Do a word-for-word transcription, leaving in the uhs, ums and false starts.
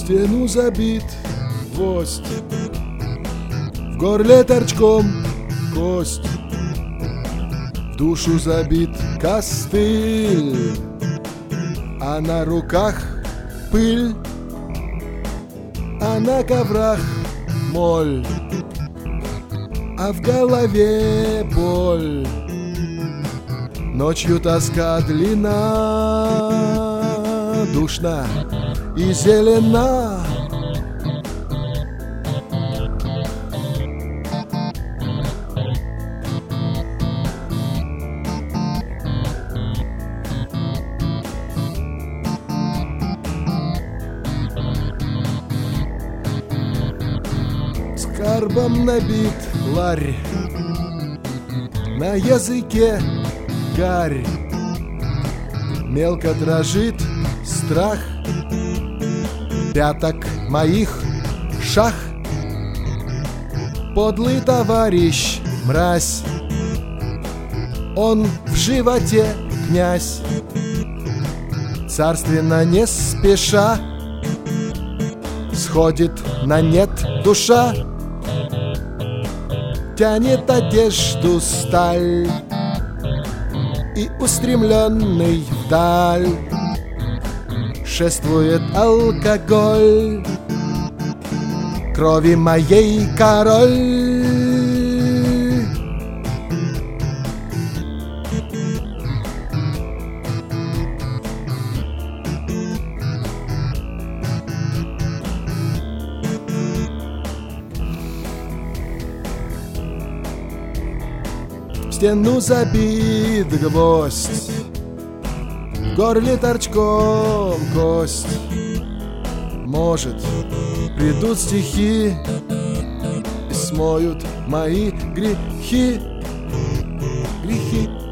стену забит гвоздь, в горле торчком кость, в душу забит костыль, а на руках пыль, а на коврах моль, а в голове боль. Ночью тоска длинна, душна и зелена. Скарбом набит ларь, на языке гарь, мелко дрожит страх пяток моих шах. Подлый товарищ мразь, он в животе князь, царственно не спеша сходит на нет душа, тянет одежду сталь, и устремленный вдаль шествует алкоголь, крови моей король. В стену забит гвоздь, в горле торчком кость. Может, придут стихи и смоют мои грехи, грехи.